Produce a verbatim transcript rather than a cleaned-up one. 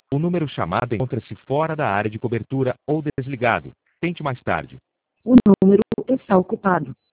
O número chamado encontra-se fora da área de cobertura ou desligado. Tente mais tarde. O número está ocupado.